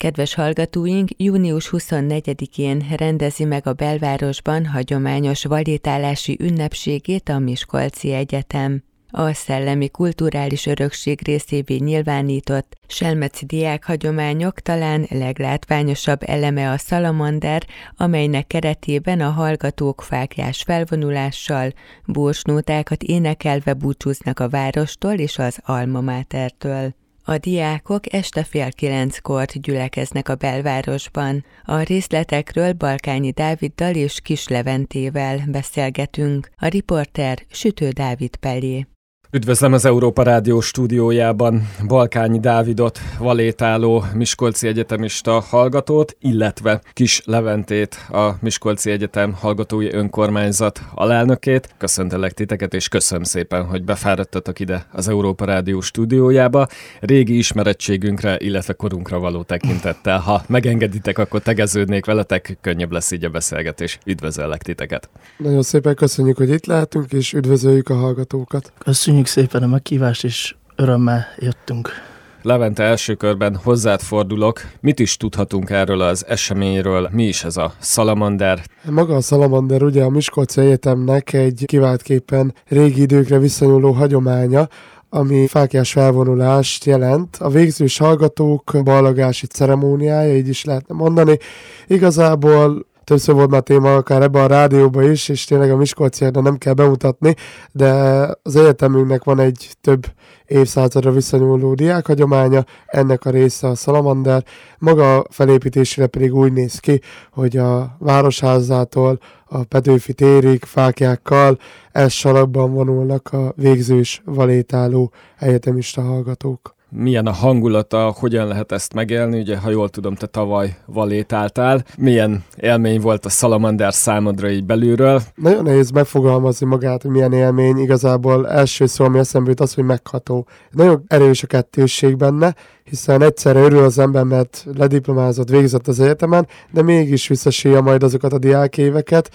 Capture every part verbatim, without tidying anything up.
Kedves hallgatóink, június huszonnegyedikén rendezi meg a belvárosban hagyományos valétálási ünnepségét a Miskolci Egyetem. A szellemi kulturális örökség részévé nyilvánított selmeci diákhagyományok talán leglátványosabb eleme a szalamander, amelynek keretében a hallgatók fáklyás felvonulással, búcsúnótákat énekelve búcsúznak a várostól és az Alma Matertől. A diákok este fél kilenckor gyülekeznek a belvárosban. A részletekről Balkányi Dáviddal és Kis Leventével beszélgetünk. A riporter Sütő Dávid Pellé. Üdvözlöm az Európa Rádió stúdiójában Balkányi Dávidot, valétáló miskolci egyetemista hallgatót, illetve Kis Leventét, a Miskolci Egyetem hallgatói önkormányzat alelnökét. Köszöntelek titeket, és köszönöm szépen, hogy befáradtatok ide az Európa Rádió stúdiójába. Régi ismerettségünkre, illetve korunkra való tekintettel. Ha megengeditek, akkor tegeződnék veletek, könnyebb lesz így a beszélgetés. Üdvözöllek titeket. Nagyon szépen köszönjük, hogy itt lehetünk, és üdvözöljük a hallgatókat. Köszönjük szépen a meghívást, és örömmel jöttünk. Levente, első körben hozzád fordulok. Mit is tudhatunk erről az eseményről? Mi is ez a szalamander? Maga a szalamander ugye a Miskolci Egyetemnek egy kiváltképpen régi időkre visszanyúló hagyománya, ami fáklyás felvonulást jelent. A végzős hallgatók ballagási ceremóniája, így is lehetne mondani. Igazából többször volt már téma, akár ebben a rádióban is, és tényleg a Miskolciaknak nem kell bemutatni, de az egyetemünknek van egy több évszázadra visszanyúló diákhagyománya, ennek a része a szalamander. Maga a felépítésére pedig úgy néz ki, hogy a Városházától a Petőfi térig fáklyákkal ez salakban vonulnak a végzős valétáló egyetemista hallgatók. Milyen a hangulata, hogyan lehet ezt megélni? Ugye, ha jól tudom, te tavaly valétáltál. Milyen élmény volt a szalamander számodra így belülről? Nagyon nehéz megfogalmazni magát, hogy milyen élmény. Igazából első szó, ami eszembe jut, az, hogy megható. Nagyon erős a kettősség benne, hiszen egyszerre örül az ember, mert lediplomázott, végzett az egyetemen, de mégis visszasíja majd azokat a diákéveket,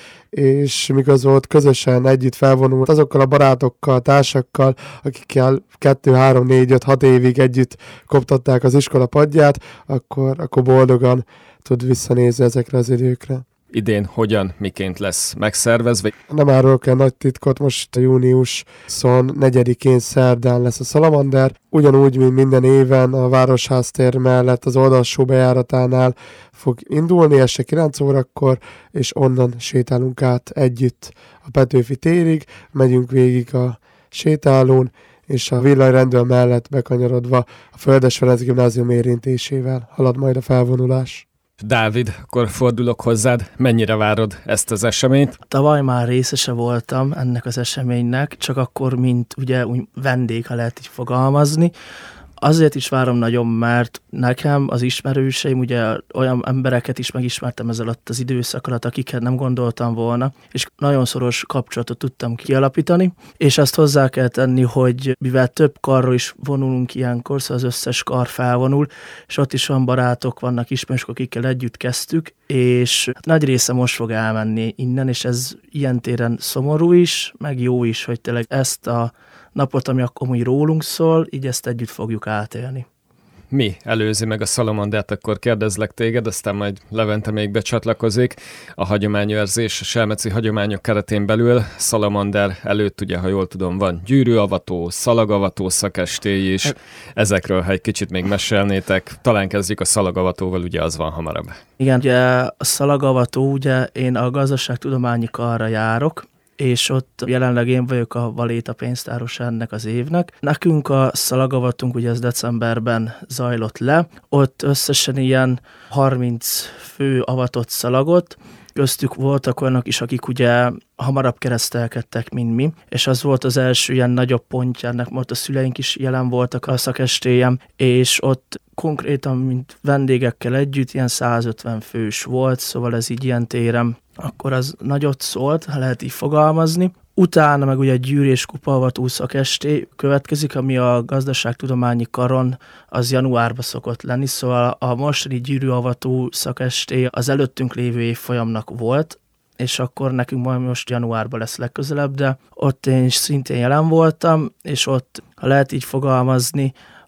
és mikor volt közösen együtt felvonult azokkal a barátokkal, társakkal, akikkel kettő, három, négy, öt, hat évig együtt koptatták az iskola padját, akkor, akkor boldogan tud visszanézni ezekre az időkre. Idén hogyan, miként lesz megszervezve? Nem árulok el nagy titkot, most a június huszonnegyedikén szerdán lesz a szalamander. Ugyanúgy, mint minden éven a Városháztér mellett az oldalsó bejáratánál fog indulni este kilenc órakor, és onnan sétálunk át együtt a Petőfi térig, megyünk végig a sétálón, és a villanyrendőr mellett bekanyarodva a Földes Ferenc Gimnázium érintésével halad majd a felvonulás. Dávid, akkor fordulok hozzád. Mennyire várod ezt az eseményt? Tavaly már részese voltam ennek az eseménynek, csak akkor, mint ugye úgy vendég, ha lehet így fogalmazni. Azért is várom nagyon, mert nekem az ismerőseim, ugye olyan embereket is megismertem ez alatt az időszak alatt, akiket nem gondoltam volna, és nagyon szoros kapcsolatot tudtam kialapítani, és azt hozzá kell tenni, hogy mivel több karról is vonulunk ilyenkor, szóval az összes kar felvonul, és ott is olyan barátok vannak, ismerősök, akikkel együtt kezdtük, és nagy része most fog elmenni innen, és ez ilyen téren szomorú is, meg jó is, hogy tényleg ezt a napot, ami akkor úgy rólunk szól, így ezt együtt fogjuk átélni. Mi előzi meg a szalamandert, akkor kérdezlek téged, aztán majd Levente még becsatlakozik. A hagyományőrzés, a selmeci hagyományok keretén belül szalamander előtt, ugye, ha jól tudom, van gyűrűavató, szalagavató szakestély is. Ezekről, ha egy kicsit még mesélnétek, talán kezdjük a szalagavatóval, ugye az van hamarabb. Igen, ugye a szalagavató, ugye én a gazdaságtudományi karra járok, és ott jelenleg én vagyok a valéta pénztáros ennek az évnek. Nekünk a szalagavatunk, ugye ez decemberben zajlott le, ott összesen ilyen harminc fő avatott szalagot, köztük voltak olyanok is, akik ugye hamarabb keresztelkedtek, mint mi, és az volt az első ilyen nagyobb pontja ennek, mert a szüleink is jelen voltak a szakestélyen, és ott konkrétan, mint vendégekkel együtt, ilyen százötven fős volt, szóval ez így ilyen téren, akkor az nagyot szólt, ha lehet így fogalmazni. Utána meg ugye gyűr- és kupaavató szakesté következik, ami a gazdaságtudományi karon az januárban szokott lenni, szóval a mostani gyűrűavató szakesté az előttünk lévő évfolyamnak volt, és akkor nekünk majd most januárban lesz legközelebb, de ott én is szintén jelen voltam, és ott, ha lehet így fogalmazni,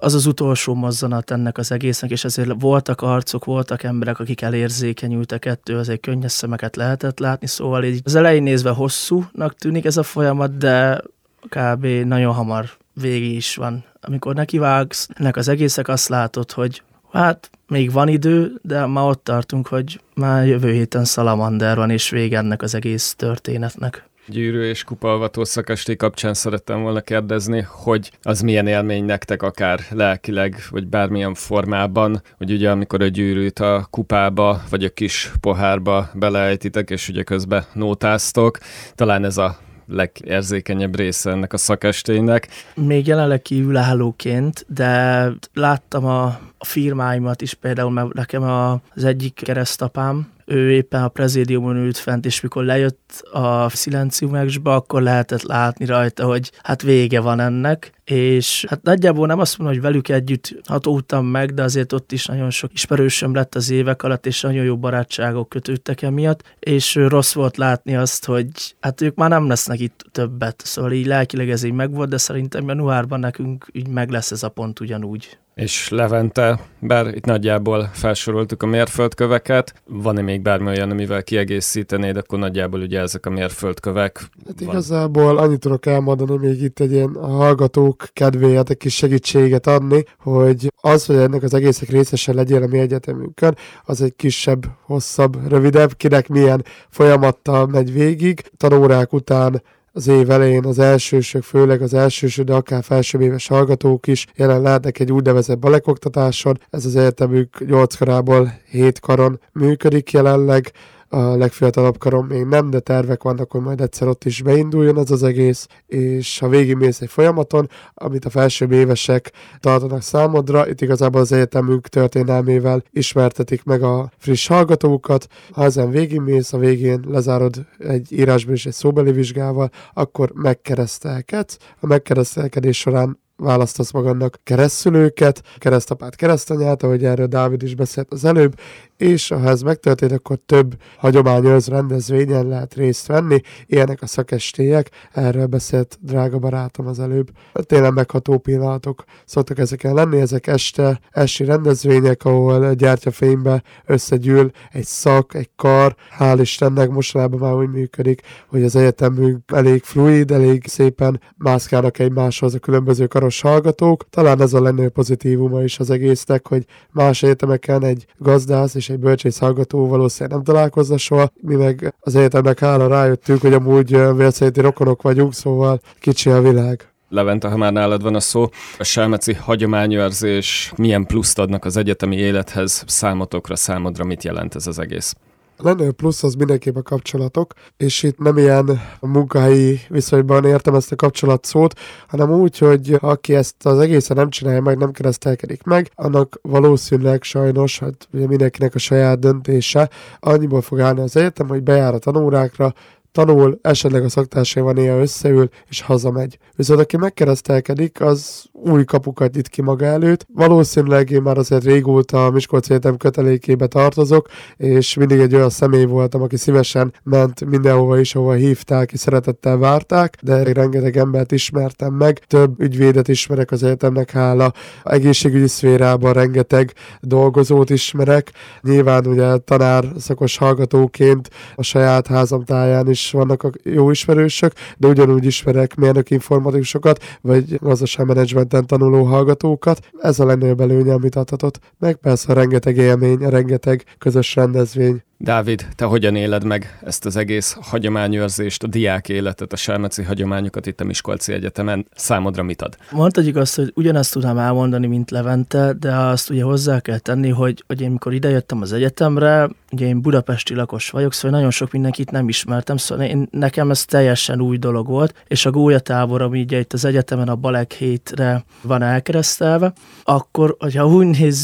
az az utolsó mozzanat ennek az egésznek, és ezért voltak arcok, voltak emberek, akik elérzékenyültek ettől, azért könnyes szemeket lehetett látni, szóval így az elején nézve hosszúnak tűnik ez a folyamat, de kb. Nagyon hamar végig is van. Amikor nekivágsz ennek az egészek, azt látod, hogy hát még van idő, de már ott tartunk, hogy már jövő héten Salamander van, és vége ennek az egész történetnek. Gyűrű és kupaalvató szakesté kapcsán szerettem volna kérdezni, hogy az milyen élmény nektek akár lelkileg, vagy bármilyen formában, hogy ugye amikor a gyűrűt a kupába, vagy a kis pohárba beleejtitek, és ugye közben nótáztok, talán ez a legérzékenyebb része ennek a szakestének. Még jelenleg kívülállóként, de láttam a, a firmáimat is, például mert nekem a, az egyik keresztapám, ő éppen a prezédiumon ült fent, és mikor lejött a szilenciumexba, akkor lehetett látni rajta, hogy hát vége van ennek, és hát nagyjából nem azt mondom, hogy velük együtt hatódtam meg, de azért ott is nagyon sok ismerősöm lett az évek alatt, és nagyon jó barátságok kötődtek emiatt, és rossz volt látni azt, hogy hát ők már nem lesznek itt többet, szóval így lelkileg ez így megvolt, de szerintem januárban nekünk így meg lesz ez a pont ugyanúgy. És Levente, bár itt nagyjából felsoroltuk a mérföldköveket, van-e még bármi olyan, amivel kiegészítenéd, akkor nagyjából ugye ezek a mérföldkövek. Hát igazából annyit tudok elmondani még itt egy ilyen a hallgatók kedvéért egy kis segítséget adni, hogy az, hogy ennek az egészek részesen legyél a mi egyetemünkön, az egy kisebb, hosszabb, rövidebb, kinek milyen folyamattal megy végig. Tanórák után az év elején az elsősök, főleg az elsősök, de akár felsőbb éves hallgatók is jelen lehetnek egy úgynevezett balekoktatáson. Ez az egyetemük nyolc karából hét karon működik jelenleg. A legfiatalabb karon még nem, de tervek vannak, hogy majd egyszer ott is beinduljon az az egész, és ha végigmész egy folyamaton, amit a felsőbb évesek tartanak számodra, itt igazából az egyetemünk történelmével ismertetik meg a friss hallgatókat. Ha ezen végigmész, a végén lezárod egy írásból és egy szóbeli vizsgával, akkor megkeresztelkedsz. A megkeresztelkedés során választasz magadnak keresztszülőket, keresztapát, keresztanyát, ahogy erről Dávid is beszélt az előbb, és ha ez megtörtént, akkor több hagyományos rendezvényen lehet részt venni, ilyenek a szakestélyek, erről beszélt drága barátom az előbb. Tényleg megható pillanatok szoktak ezeken lenni, ezek este, esti rendezvények, ahol gyertyafénybe összegyűl egy szak, egy kar, hál' Istennek mostanában már úgy működik, hogy az egyetemünk elég fluid, elég szépen mászkálnak egymáshoz a különböző karos hallgatók. Talán ez a legnagyobb pozitívuma is az egésznek, hogy más egyetemeken egy gazdász és egy bölcsész hallgató valószínűleg nem találkozna soha. Mi meg az egyetemnek hála rájöttünk, hogy amúgy vérszerinti rokonok vagyunk, szóval kicsi a világ. Levente, ha már nálad van a szó, a selmeci hagyományőrzés milyen pluszt adnak az egyetemi élethez, számotokra, számodra mit jelent ez az egész? A legnagyobb plusz az mindenképp a kapcsolatok, és itt nem ilyen munkahelyi viszonyban értem ezt a kapcsolat szót, hanem úgy, hogy aki ezt az egészen nem csinálja meg, nem keresztelkedik meg, annak valószínűleg sajnos, hát ugye mindenkinek a saját döntése, annyiból fog állni az egyetem, hogy bejár a tanórákra, tanul, esetleg a szaktársaival néha összeül, és hazamegy. Viszont aki megkeresztelkedik, az új kapukat nyit ki maga előtt. Valószínűleg én már azért régóta a Miskolci Egyetem kötelékébe tartozok, és mindig egy olyan személy voltam, aki szívesen ment mindenhova is, ahova hívták, és szeretettel várták, de rengeteg embert ismertem meg, több ügyvédet ismerek az egyetemnek hála, egészségügyi szférában rengeteg dolgozót ismerek. Nyilván ugye tanár szakos hallgatóként a saját házam táján is vannak a jó ismerősök, de ugyanúgy ismerek mérnöki informatikusokat, vagy gazdaságmenedzsmenten tanuló hallgatókat. Ez a legnagyobb előnye, amit adhatott. Meg persze a rengeteg élmény, a rengeteg közös rendezvény. Dávid, te hogyan éled meg ezt az egész hagyományőrzést, a diák életet, a selmeci hagyományokat itt a Miskolci Egyetemen? Számodra mit ad? Mondhatjuk azt, hogy ugyanezt tudnám elmondani, mint Levente, de azt ugye hozzá kell tenni, hogy, hogy én mikor idejöttem az egyetemre, ugye én budapesti lakos vagyok, szóval nagyon sok mindenkit nem ismertem, szóval én, nekem ez teljesen új dolog volt, és a gólyatábor, ami ugye itt az egyetemen a Balek hétre van elkeresztelve, akkor, hogyha úgy nézzük,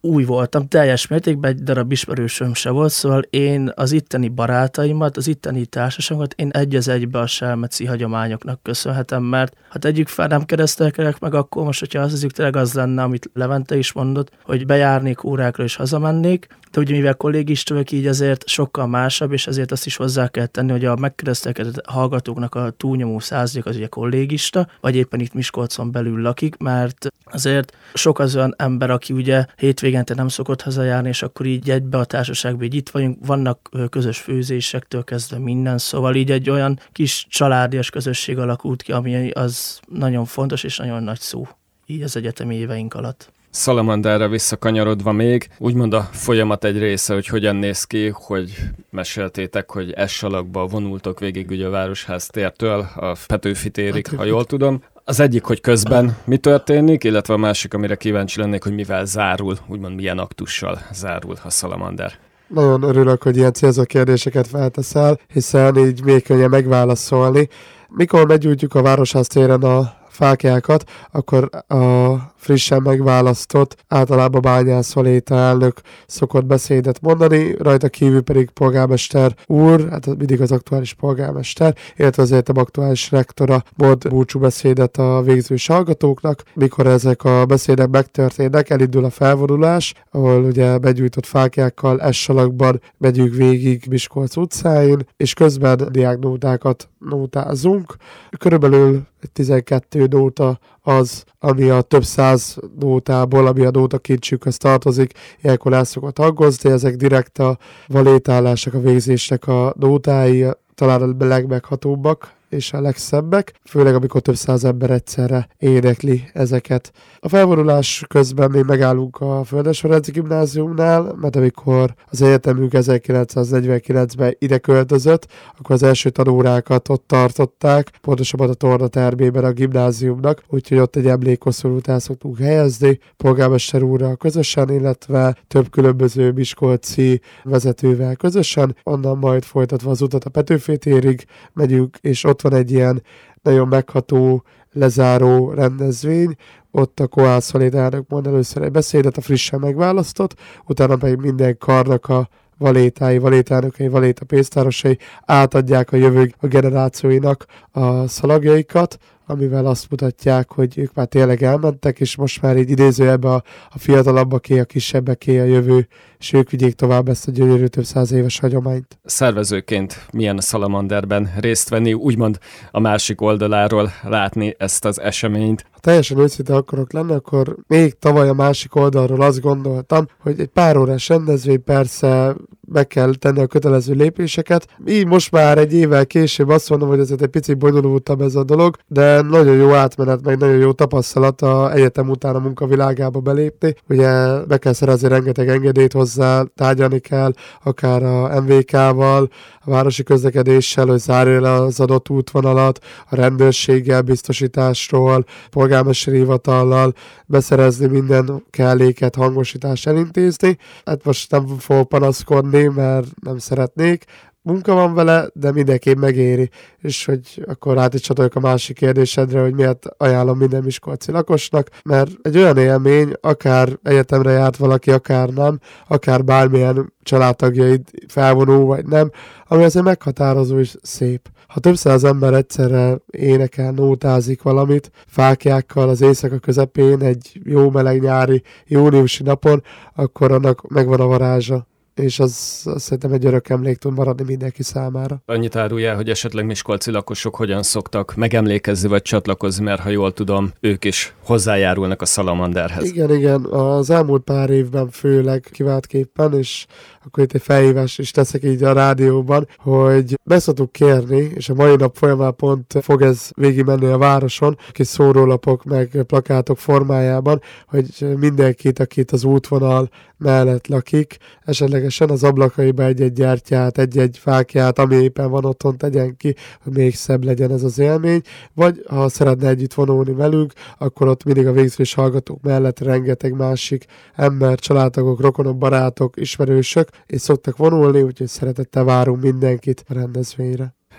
új voltam, teljes mértékben egy darab ismerősöm se volt, szóval én az itteni barátaimat, az itteni társaságomat én egy az egybe a selmeci hagyományoknak köszönhetem, mert ha tegyük fel, nem keresztelkedek meg, akkor most, hogyha azt hiszük, tényleg az lenne, amit Levente is mondott, hogy bejárnék órákra és hazamennék, de ugye mivel kollégista vagyok, így azért sokkal másabb, és ezért azt is hozzá kell tenni, hogy a megkeresztelkedett hallgatóknak a túlnyomó százalék az ugye kollégista, vagy éppen itt Miskolcon belül lakik, mert azért sok az olyan ember, aki ugye hétvégente nem szokott hazajárni, és akkor így egybe a társaságban így itt vagyunk, vannak közös főzésektől kezdve minden, szóval így egy olyan kis családias közösség alakult ki, ami az nagyon fontos és nagyon nagy szó így az egyetemi éveink alatt. Salamanderre visszakanyarodva még, úgymond a folyamat egy része, hogy hogyan néz ki, hogy meséltétek, hogy S-alakba vonultok végig ugye a Városház tértől a Petőfi térig, ha jól tudom. Az egyik, hogy közben mi történik, illetve a másik, amire kíváncsi lennék, hogy mivel zárul, úgymond milyen aktussal zárul a Salamander. Nagyon örülök, hogy ilyen célzó kérdéseket felteszel, hiszen így még könnyen megválaszolni. Mikor meggyújtjuk a Városház téren a fáklyákat, akkor a frissen megválasztott, általában Bányász Valéta elnök szokott beszédet mondani, rajta kívül pedig polgármester úr, hát mindig az aktuális polgármester, illetve azért a aktuális rektora mond búcsú beszédet a végzős hallgatóknak. Mikor ezek a beszédek megtörténnek, elindul a felvonulás, ahol ugye begyújtott fáklyákkal S-alakban megyünk végig Miskolc utcáin, és közben diáknótákat nótázunk. Körülbelül tizenkettő nóta az, ami a több száz nótából, ami a nótakincsükhöz tartozik, ilyenkor el szokott aggozni, ezek direkt a valétálások, a végzésnek a nótái, talán a legmeghatóbbak és a legszebbek, főleg amikor több száz ember egyszerre énekli ezeket. A felvonulás közben még megállunk a Földesvarenci Gimnáziumnál, mert amikor az egyetemünk ezerkilencszáznegyvenkilencben ide költözött, akkor az első tanórákat ott tartották, pontosabban a tornatermében a gimnáziumnak, úgyhogy ott egy emlékoszorút el szoktunk helyezni, polgármester úrral közösen, illetve több különböző miskolci vezetővel közösen, onnan majd folytatva az utat a Petőfi térig megyünk, és ott van egy ilyen nagyon megható, lezáró rendezvény, ott a Kovács Valéta elnök mond először egy beszédet, a frissen megválasztott, utána pedig minden karnak a valétái, valétánökei, valéta pénztárosai átadják a jövő a generációinak a szalagjaikat, amivel azt mutatják, hogy ők már tényleg elmentek, és most már így idézőjelben a, a fiatalabbaké, a kisebbeké a jövő, és ők vigyék tovább ezt a gyönyörű több száz éves hagyományt. Szervezőként milyen a Salamanderben részt venni, úgymond a másik oldaláról látni ezt az eseményt? Ha teljesen őszinte akarok lenni, akkor még tavaly a másik oldalról azt gondoltam, hogy egy pár órás rendezvény, persze meg kell tenni a kötelező lépéseket. Így most már egy évvel később azt mondom, hogy ez egy picit bonyolultabb ez a dolog, de nagyon jó átmenet, meg nagyon jó tapasztalat a egyetem után a munkavilágába belépni. Ugye be kell szerezni rengeteg engedélyt hozzá, tárgyalni kell, akár a em vé ká-val, a városi közlekedéssel, hogy zárja le az adott útvonalat, a rendőrséggel, biztosításról, polgármesteri hivatallal, beszerezni minden kelléket, hangosítást elintézni. Hát most nem fogok panaszkodni, mert nem szeretnék. Munka van vele, de mindenképp megéri. És hogy akkor át is csatoljuk a másik kérdésedre, hogy miért ajánlom minden miskolci lakosnak, mert egy olyan élmény, akár egyetemre járt valaki, akár nem, akár bármilyen családtagjaid felvonó vagy nem, ami azért meghatározó és szép. Ha több száz ember egyszerre énekel, nótázik valamit, fáklyákkal az éjszaka közepén, egy jó meleg nyári júniusi napon, akkor annak megvan a varázsa. És az, az szerintem egy örök emlék tud maradni mindenki számára. Annyit áruljál, hogy esetleg miskolci lakosok hogyan szoktak megemlékezni vagy csatlakozni, mert ha jól tudom, ők is hozzájárulnak a Salamanderhez. Igen, igen, az elmúlt pár évben főleg kiváltképpen, és akkor itt egy felhívást is teszek így a rádióban, hogy be szoktuk kérni, és a mai nap folyamán pont fog ez végigmenni a városon, kis szórólapok meg plakátok formájában, hogy mindenkit, akit az útvonal mellett lakik, esetlegesen az ablakaiba egy-egy gyertyát, egy-egy fákját, ami éppen van otthon, tegyen ki, hogy még szebb legyen ez az élmény, vagy ha szeretne együtt vonulni velünk, akkor ott mindig a végzős hallgatók mellett rengeteg másik ember, családtagok, rokonok, barátok, ismerősök, és szoktak vonulni, úgyhogy szeretettel várunk mindenkit a rendezvényre.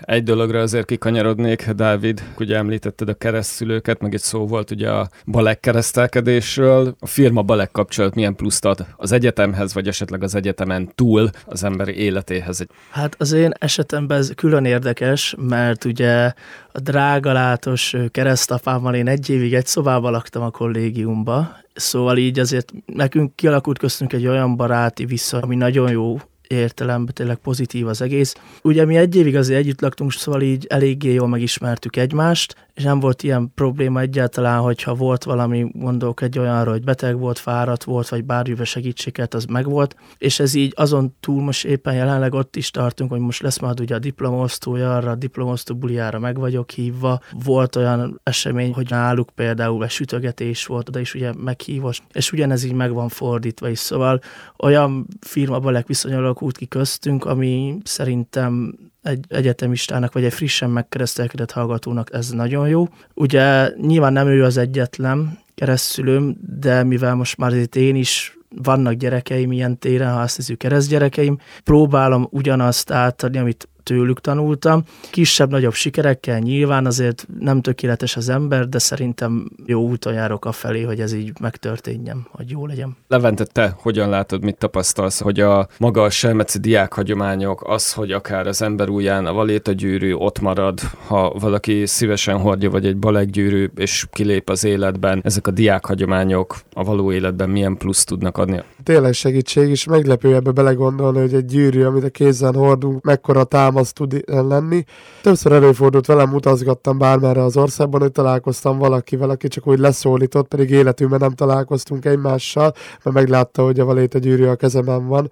Egy dologra azért kikanyarodnék, Dávid, ugye említetted a keresztszülőket, meg egy szó volt ugye a Balek keresztelkedésről. A firma Balek kapcsolat milyen pluszt ad az egyetemhez, vagy esetleg az egyetemen túl az emberi életéhez? Hát az én esetemben ez külön érdekes, mert ugye a drágalátos keresztapámmal én egy évig egy szobában laktam a kollégiumba, szóval így azért nekünk kialakult köztünk egy olyan baráti viszony, ami nagyon jó értelemben, tényleg pozitív az egész. Ugye mi egy évig azért együtt laktunk, szóval így eléggé jól megismertük egymást, és nem volt ilyen probléma egyáltalán, hogyha volt valami, gondolok egy olyanra, hogy beteg volt, fáradt volt, vagy bármivel segítséget, az megvolt, és ez így azon túl most éppen jelenleg ott is tartunk, hogy most lesz majd ugye a diplomaosztója, arra a diplomaosztó buliára meg vagyok hívva. Volt olyan esemény, hogy náluk például egy sütögetés volt, oda is ugye meghívos, és ugyanez így meg van fordítva is, szóval olyan firma Balek viszony alakult ki köztünk, ami szerintem egy egyetemistának, vagy egy frissen megkeresztelkedett hallgatónak ez nagyon jó. Ugye nyilván nem ő az egyetlen keresztszülőm, de mivel most már itt én is vannak gyerekeim ilyen téren, ha azt hiszük keresztgyerekeim, próbálom ugyanazt átadni, amit tőlük tanultam. Kisebb-nagyobb sikerekkel nyilván azért nem tökéletes az ember, de szerintem jó úton járok afelé, hogy ez így megtörténjen, hogy jó legyen. Levente, te hogyan látod, mit tapasztalsz, hogy a maga a selmeci diákhagyományok, az, hogy akár az ember ujján a valétagyűrű ott marad, ha valaki szívesen hordja, vagy egy balekgyűrű, és kilép az életben, ezek a diákhagyományok a való életben milyen plusz tudnak adni? Tényleg segítség, és meglepő ebbe belegondolni, hogy egy gyűrű, amit a kézzel hordunk, mekkora támasz tud lenni. Többször előfordult velem, utazgattam bármerre az országban, hogy találkoztam valakivel, aki csak úgy leszólított, pedig életünkben nem találkoztunk egymással, mert meglátta, hogy a valétagyűrű a kezemben van,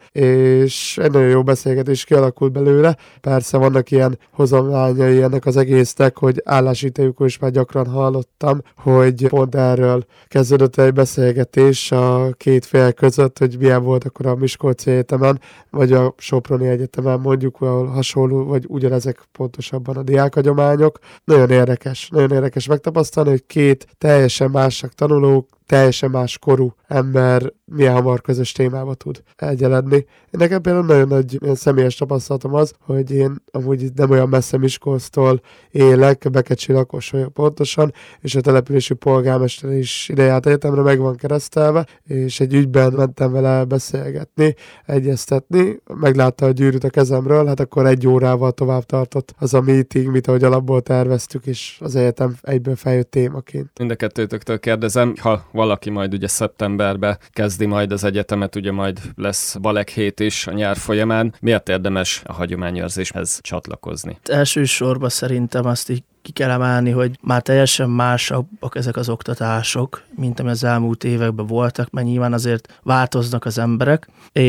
és egy nagyon jó beszélgetés kialakult belőle. Persze vannak ilyen hozományai ennek az egésznek, hogy állásinterjúkon is már gyakran hallottam, hogy pont erről kezdődött egy beszélgetés a két fél között, hogy milyen volt akkor a Miskolci Egyetemen, vagy a Soproni Egyetemen mondjuk, ahol hasonló, vagy ugyanezek pontosabban a diákhagyományok. Nagyon érdekes, nagyon érdekes megtapasztalni, hogy két teljesen másnak tanulók, teljesen más korú ember milyen hamar közös témába tud egyeledni. Nekem például nagyon nagy személyes tapasztalatom az, hogy én amúgy nem olyan messze Miskolctól élek, Bekecsi lakos vagyok pontosan, és a települési polgármester is ide járt egyetemre, meg van keresztelve, és egy ügyben mentem vele beszélgetni, egyeztetni, meglátta a gyűrűt a kezemről, hát akkor egy órával tovább tartott az a meeting, mint ahogy alapból terveztük, és az egyetem egyből feljött témaként. Mind a kettőtöktől kérdezem, ha valaki majd ugye szeptemberben kezdi majd az egyetemet, ugye majd lesz Balek hét is a nyár folyamán. Miért érdemes a hagyományőrzéshez csatlakozni? Elsősorban szerintem azt így ki kell emelni, hogy már teljesen másabbak ezek az oktatások, mint ami az elmúlt években voltak, mert nyilván azért változnak az emberek,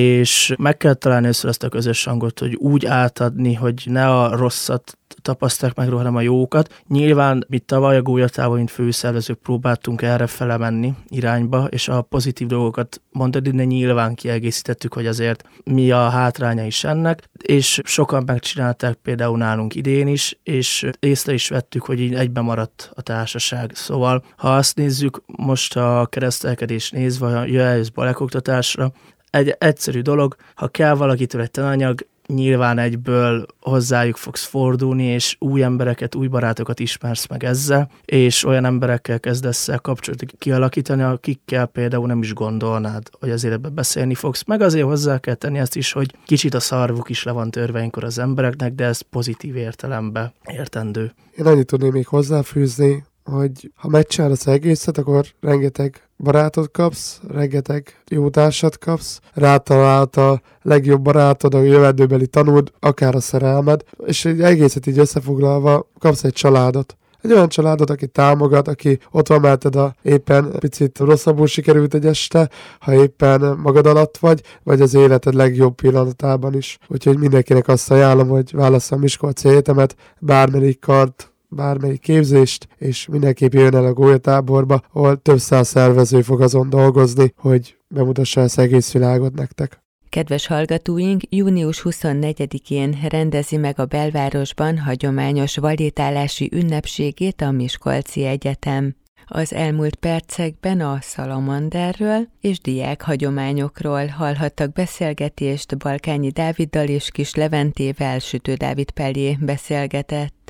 és meg kell találni össze ezt a közös hangot, hogy úgy átadni, hogy ne a rosszat tapasztalják meg, hanem a jókat. Nyilván mi tavaly a Gólyatával, mint főszervezők próbáltunk erre fele menni irányba, és a pozitív dolgokat mondani, de nyilván kiegészítettük, hogy azért mi a hátránya is ennek, és sokan megcsinálták például nálunk idén is, és észre is vettük, hogy így egyben maradt a társaság. Szóval, ha azt nézzük, most a keresztelkedés nézve, jöjjön balekoktatásra, egy egyszerű dolog, ha kell valakitől egy tananyag, nyilván egyből hozzájuk fogsz fordulni, és új embereket, új barátokat ismersz meg ezzel, és olyan emberekkel kezdesz el kapcsolatot kialakítani, akikkel például nem is gondolnád, hogy az életben beszélni fogsz. Meg azért hozzá kell tenni ezt is, hogy kicsit a szarvuk is le van törve ilyenkor az embereknek, de ez pozitív értelemben értendő. Én annyit tudnék még hozzáfűzni, hogy ha megcsinálod az egészet, akkor rengeteg barátot kapsz, rengeteg jó társat kapsz, rátalált a legjobb barátod, a jövendőbeli tanúd, akár a szerelmed, és egy egészet így összefoglalva kapsz egy családot. Egy olyan családot, aki támogat, aki ott van melletted, a éppen picit rosszabbul sikerült egy este, ha éppen magad alatt vagy, vagy az életed legjobb pillanatában is. Úgyhogy mindenkinek azt ajánlom, hogy válassza a Miskolci Egyetemet, bármelyik kart, bármelyik képzést, és mindenképp jön el a gólyatáborba, ahol több száz szervező fog azon dolgozni, hogy bemutassa ezt egész világot nektek. Kedves hallgatóink, június huszonnegyedikén rendezi meg a belvárosban hagyományos valétálási ünnepségét a Miskolci Egyetem. Az elmúlt percekben a szalamanderről és diák hagyományokról hallhattak beszélgetést. Balkányi Dáviddal és Kis Leventével Sütő Dávid Pellé beszélgetett.